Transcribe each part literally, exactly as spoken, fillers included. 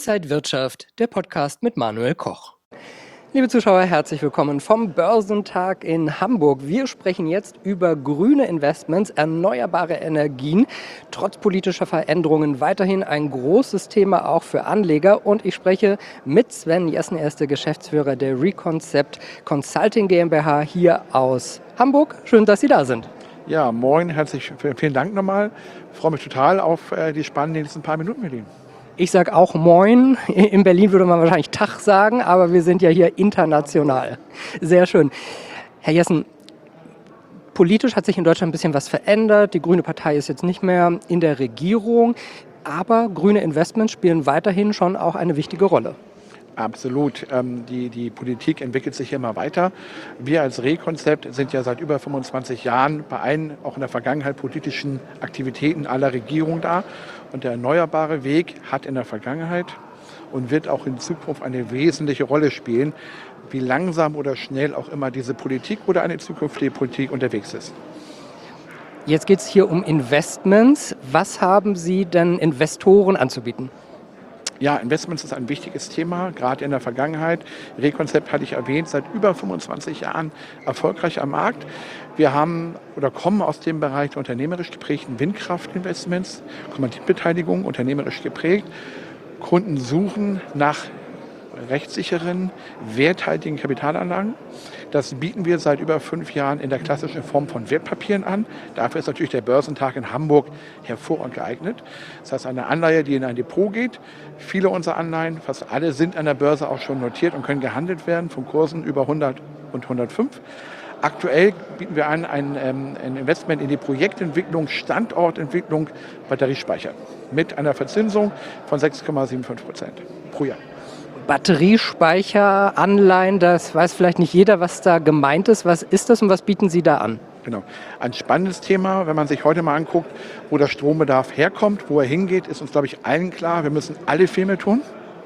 Inside Wirtschaft, der Podcast mit Manuel Koch. Liebe Zuschauer, herzlich willkommen vom Börsentag in Hamburg. Wir sprechen jetzt über grüne Investments, erneuerbare Energien, trotz politischer Veränderungen weiterhin ein großes Thema auch für Anleger. Und ich spreche mit Sven Jessen, er ist der Geschäftsführer der Reconcept Consulting GmbH hier aus Hamburg. Schön, dass Sie da sind. Ja, moin, herzlich vielen Dank nochmal. Ich freue mich total auf die spannenden nächsten paar Minuten mit Ihnen. Ich sage auch Moin. In Berlin würde man wahrscheinlich Tag sagen, aber wir sind ja hier international. Sehr schön. Herr Jessen, politisch hat sich in Deutschland ein bisschen was verändert. Die Grüne Partei ist jetzt nicht mehr in der Regierung, aber grüne Investments spielen weiterhin schon auch eine wichtige Rolle. Absolut. Ähm, die, die Politik entwickelt sich immer weiter. Wir als Reconcept sind ja seit über fünfundzwanzig Jahren bei allen, auch in der Vergangenheit, politischen Aktivitäten aller Regierungen da. Und der erneuerbare Weg hat in der Vergangenheit und wird auch in Zukunft eine wesentliche Rolle spielen, wie langsam oder schnell auch immer diese Politik oder eine zukünftige Politik unterwegs ist. Jetzt geht es hier um Investments. Was haben Sie denn Investoren anzubieten? Ja, Investments ist ein wichtiges Thema, gerade in der Vergangenheit. Reconcept hatte ich erwähnt, seit über fünfundzwanzig Jahren erfolgreich am Markt. Wir haben oder kommen aus dem Bereich der unternehmerisch geprägten Windkraftinvestments, Kommanditbeteiligung, unternehmerisch geprägt. Kunden suchen nach rechtssicheren, werthaltigen Kapitalanlagen. Das bieten wir seit über fünf Jahren in der klassischen Form von Wertpapieren an. Dafür ist natürlich der Börsentag in Hamburg hervorragend geeignet. Das heißt, eine Anleihe, die in ein Depot geht. Viele unserer Anleihen, fast alle, sind an der Börse auch schon notiert und können gehandelt werden von Kursen über hundert und hundertfünf. Aktuell bieten wir an ein, ähm, ein Investment in die Projektentwicklung, Standortentwicklung, Batteriespeicher mit einer Verzinsung von sechs Komma fünfundsiebzig Prozent pro Jahr. Batteriespeicher, Anleihen, das weiß vielleicht nicht jeder, was da gemeint ist. Was ist das und was bieten Sie da an? Genau. Ein spannendes Thema, wenn man sich heute mal anguckt, wo der Strombedarf herkommt, wo er hingeht, ist uns, glaube ich, allen klar. Wir müssen alle Filme tun.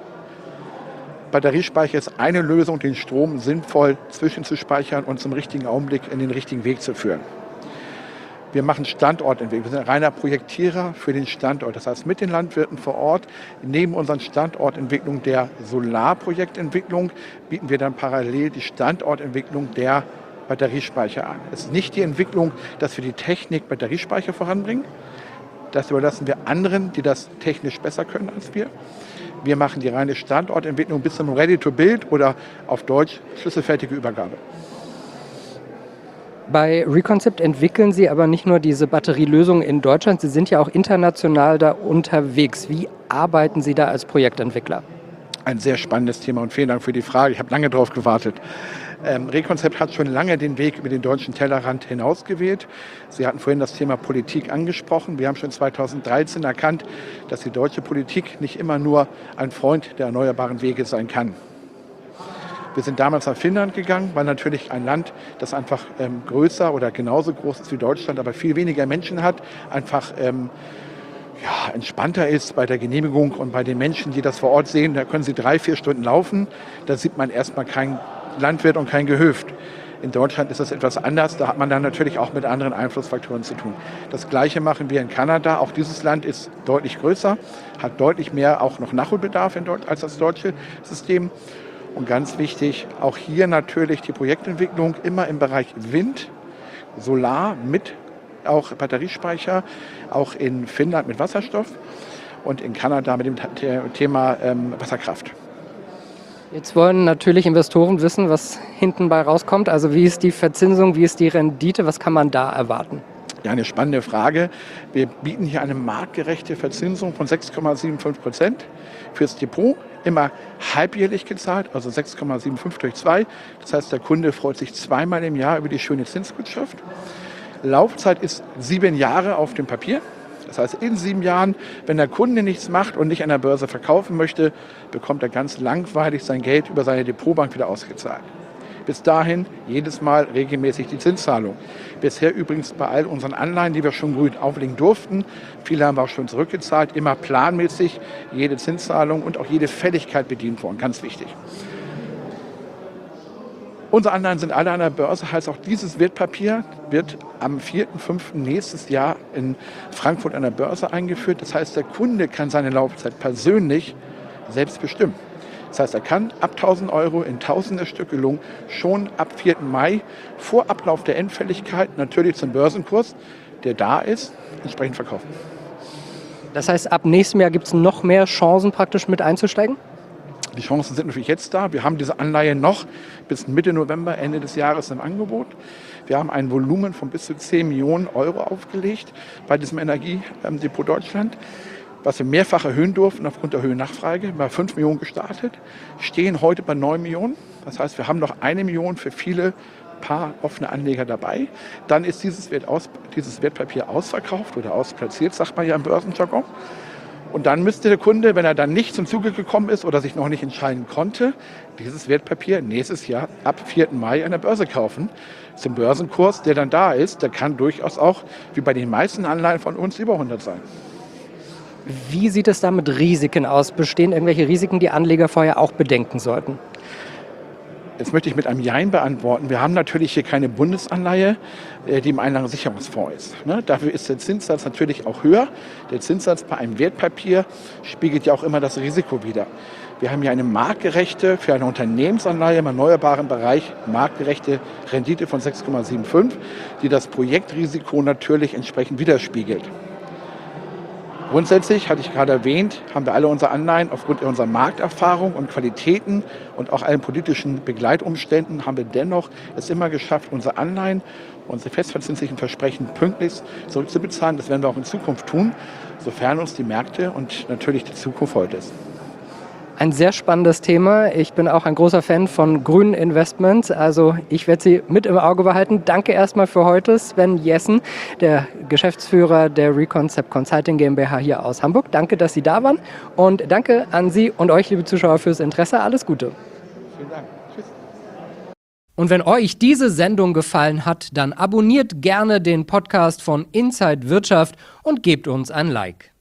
Batteriespeicher ist eine Lösung, den Strom sinnvoll zwischenzuspeichern und zum richtigen Augenblick in den richtigen Weg zu führen. Wir machen Standortentwicklung. Wir sind ein reiner Projektierer für den Standort. Das heißt, mit den Landwirten vor Ort, neben unseren Standortentwicklung der Solarprojektentwicklung, bieten wir dann parallel die Standortentwicklung der Batteriespeicher an. Es ist nicht die Entwicklung, dass wir die Technik Batteriespeicher voranbringen. Das überlassen wir anderen, die das technisch besser können als wir. Wir machen die reine Standortentwicklung bis zum Ready-to-Build oder auf Deutsch schlüsselfertige Übergabe. Bei Reconcept entwickeln Sie aber nicht nur diese Batterielösungen in Deutschland, Sie sind ja auch international da unterwegs. Wie arbeiten Sie da als Projektentwickler? Ein sehr spannendes Thema und vielen Dank für die Frage. Ich habe lange darauf gewartet. Ähm, Reconcept hat schon lange den Weg über den deutschen Tellerrand hinausgewählt. Sie hatten vorhin das Thema Politik angesprochen. Wir haben schon zweitausenddreizehn erkannt, dass die deutsche Politik nicht immer nur ein Freund der erneuerbaren Wege sein kann. Wir sind damals nach Finnland gegangen, weil natürlich ein Land, das einfach ähm, größer oder genauso groß ist wie Deutschland, aber viel weniger Menschen hat, einfach ähm, ja, entspannter ist bei der Genehmigung und bei den Menschen, die das vor Ort sehen. Da können sie drei, vier Stunden laufen. Da sieht man erstmal keinen Landwirt und kein Gehöft. In Deutschland ist das etwas anders. Da hat man dann natürlich auch mit anderen Einflussfaktoren zu tun. Das Gleiche machen wir in Kanada. Auch dieses Land ist deutlich größer, hat deutlich mehr auch noch Nachholbedarf in Deutsch als das deutsche System. Und ganz wichtig, auch hier natürlich die Projektentwicklung immer im Bereich Wind, Solar mit auch Batteriespeicher, auch in Finnland mit Wasserstoff und in Kanada mit dem Thema ähm, Wasserkraft. Jetzt wollen natürlich Investoren wissen, was hinten bei rauskommt. Also wie ist die Verzinsung, wie ist die Rendite, was kann man da erwarten? Ja, eine spannende Frage. Wir bieten hier eine marktgerechte Verzinsung von sechs Komma fünfundsiebzig Prozent fürs Depot, immer halbjährlich gezahlt, also sechs Komma fünfundsiebzig durch zwei. Das heißt, der Kunde freut sich zweimal im Jahr über die schöne Zinsgutschrift. Laufzeit ist sieben Jahre auf dem Papier. Das heißt, in sieben Jahren, wenn der Kunde nichts macht und nicht an der Börse verkaufen möchte, bekommt er ganz langweilig sein Geld über seine Depotbank wieder ausgezahlt. Bis dahin jedes Mal regelmäßig die Zinszahlung. Bisher übrigens bei all unseren Anleihen, die wir schon grün auflegen durften, viele haben wir auch schon zurückgezahlt, immer planmäßig jede Zinszahlung und auch jede Fälligkeit bedient worden, ganz wichtig. Unsere Anleihen sind alle an der Börse, heißt auch dieses Wertpapier wird am vierten fünften nächstes Jahr in Frankfurt an der Börse eingeführt. Das heißt, der Kunde kann seine Laufzeit persönlich selbst bestimmen. Das heißt, er kann ab tausend Euro in tausende Stückelung schon ab vierten Mai vor Ablauf der Endfälligkeit natürlich zum Börsenkurs, der da ist, entsprechend verkaufen. Das heißt, ab nächstem Jahr gibt es noch mehr Chancen, praktisch mit einzusteigen? Die Chancen sind natürlich jetzt da. Wir haben diese Anleihe noch bis Mitte November, Ende des Jahres im Angebot. Wir haben ein Volumen von bis zu zehn Millionen Euro aufgelegt bei diesem Energiedepot Deutschland, was wir mehrfach erhöhen durften aufgrund der höheren Nachfrage. Wir haben fünf Millionen gestartet, stehen heute bei neun Millionen. Das heißt, wir haben noch eine Million für viele paar offene Anleger dabei. Dann ist dieses, Wert aus, dieses Wertpapier ausverkauft oder ausplatziert, sagt man ja im Börsenjargon. Und dann müsste der Kunde, wenn er dann nicht zum Zuge gekommen ist oder sich noch nicht entscheiden konnte, dieses Wertpapier nächstes Jahr ab vierten Mai an der Börse kaufen. Zum Börsenkurs, der dann da ist, der kann durchaus auch, wie bei den meisten Anleihen von uns, über hundert sein. Wie sieht es da mit Risiken aus? Bestehen irgendwelche Risiken, die Anleger vorher auch bedenken sollten? Jetzt möchte ich mit einem Jein beantworten. Wir haben natürlich hier keine Bundesanleihe, die im Einlagensicherungsfonds ist. Ne? Dafür ist der Zinssatz natürlich auch höher. Der Zinssatz bei einem Wertpapier spiegelt ja auch immer das Risiko wider. Wir haben hier eine marktgerechte, für eine Unternehmensanleihe im erneuerbaren Bereich, marktgerechte Rendite von sechs Komma fünfundsiebzig, die das Projektrisiko natürlich entsprechend widerspiegelt. Grundsätzlich, hatte ich gerade erwähnt, haben wir alle unsere Anleihen aufgrund unserer Markterfahrung und Qualitäten und auch allen politischen Begleitumständen haben wir dennoch es immer geschafft, unsere Anleihen, unsere festverzinslichen Versprechen pünktlich zurückzubezahlen. Das werden wir auch in Zukunft tun, sofern uns die Märkte und natürlich die Zukunft heute ist. Ein sehr spannendes Thema. Ich bin auch ein großer Fan von grünen Investments. Also ich werde sie mit im Auge behalten. Danke erstmal für heute, Sven Jessen, der Geschäftsführer der Reconcept Consulting GmbH hier aus Hamburg. Danke, dass Sie da waren. Und danke an Sie und euch, liebe Zuschauer, fürs Interesse. Alles Gute. Vielen Dank. Tschüss. Und wenn euch diese Sendung gefallen hat, dann abonniert gerne den Podcast von Inside Wirtschaft und gebt uns ein Like.